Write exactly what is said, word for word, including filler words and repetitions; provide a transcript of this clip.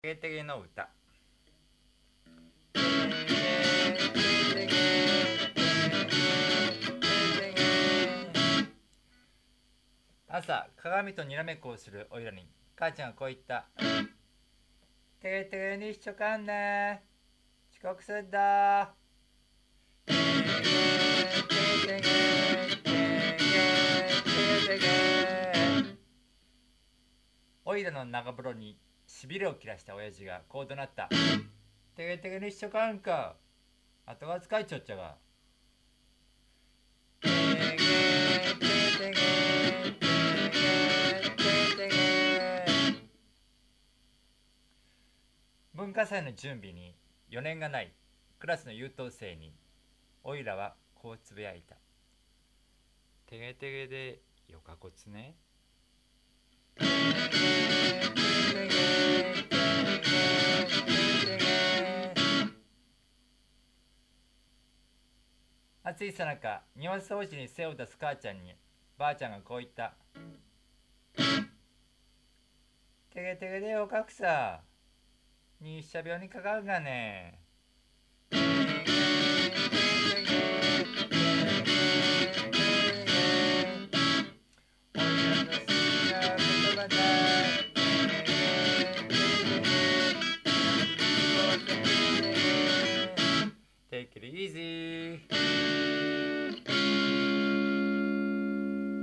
てげてげの歌。朝、鏡とにらめっこをするおいらに母ちゃんがこう言った。てげてげにしちょかんね、遅刻するんだ。おいらの長風呂にしびれを切らした親父がこう怒鳴った。てげてげにしちょかんか、後が使いちょっちゃが。文化祭の準備に余念がないクラスの優等生においらはこうつぶやいた。てげてげでよかこつね。暑いさなか庭掃除に背を出す母ちゃんにばあちゃんがこう言った。てげてげでよかくさ、日射病にかかるがね。